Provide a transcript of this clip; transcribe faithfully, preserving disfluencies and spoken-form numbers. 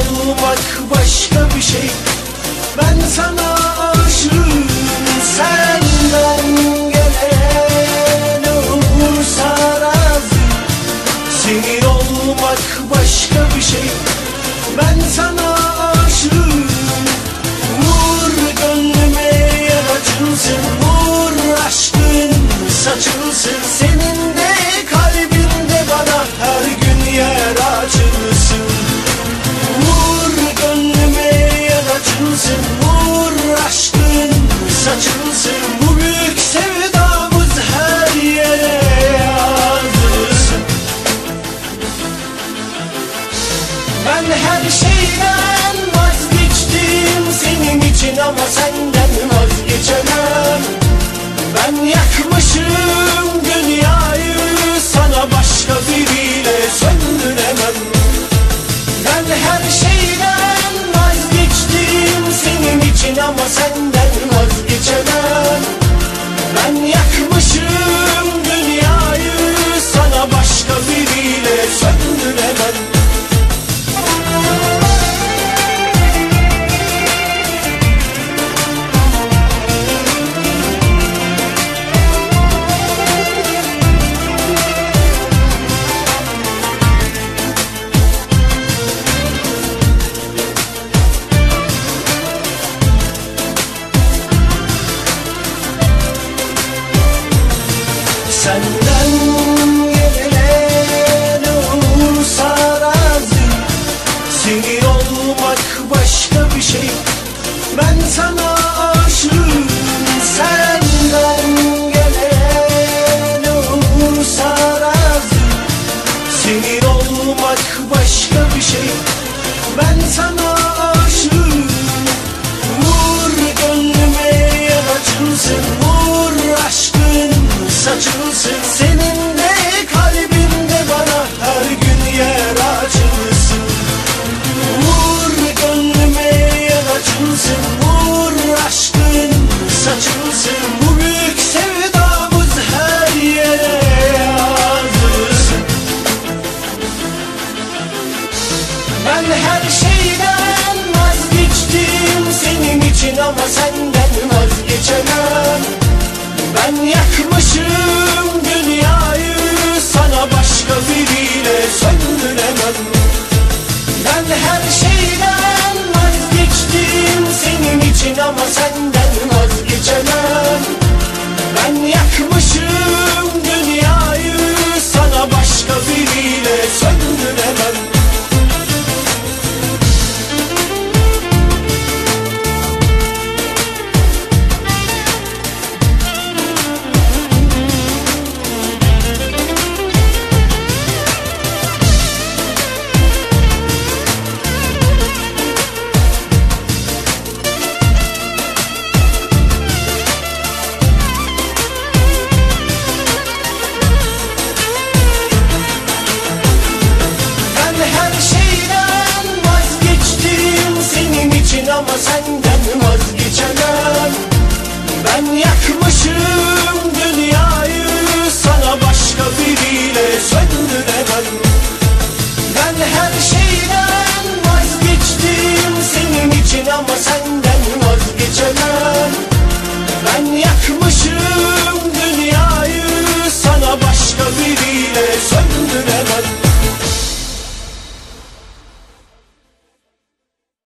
olmak başka bir şey. Ben sana aşığım, senden gelen olursa razı. Senin olmak başka bir şey. Ben sana aşığım. Vur gönlüme yer açılsın, vur aşkın saçılsın. Senin de kalbinde bana her gün yer açılsın. Vur gönlüme yer açılsın, vur aşkın saçılsın. Bu büyük sevdamız her yere yazılsın. Ben her şeyden vazgeçtim senin için ama senden vazgeçemem. Ben yakmışım dünyayı, sana başka biriyle söndüremem. Ben her şeyden vazgeçtim senin için ama senden vazgeçemem. Ben yakmışım dünyayı, sana başka biriyle söndüremem. Senden gelen olursa razı. Senin olmak başka bir şey. Ben sana aşığım. Senden gelen olursa razı. Senin olmak başka bir şey. Ben sana aşığım. Vur gönlüme yer açılsın, vur aşkın saçılsın. Senin de kalbinde bana her gün yer açılsın. Vur gönlüme yer açılsın, vur aşkın saçılsın. Bu büyük sevdamız her yere yazılsın. Ben her şeyden vazgeçtim senin için ama senden vazgeçemem. Ben yakmışım dünyayı, sana başka biriyle söndüremem. Ben her şeyden vazgeçtim senin için ama senden vazgeçemem. Ben yakmışım dünyayı, sana başka biriyle söndüremem. Ama senden vazgeçemem. Ben yakmışım dünyayı, sana başka biriyle söndüremem. Ben her şeyden vazgeçtim senin için ama senden vazgeçemem. Ben yakmışım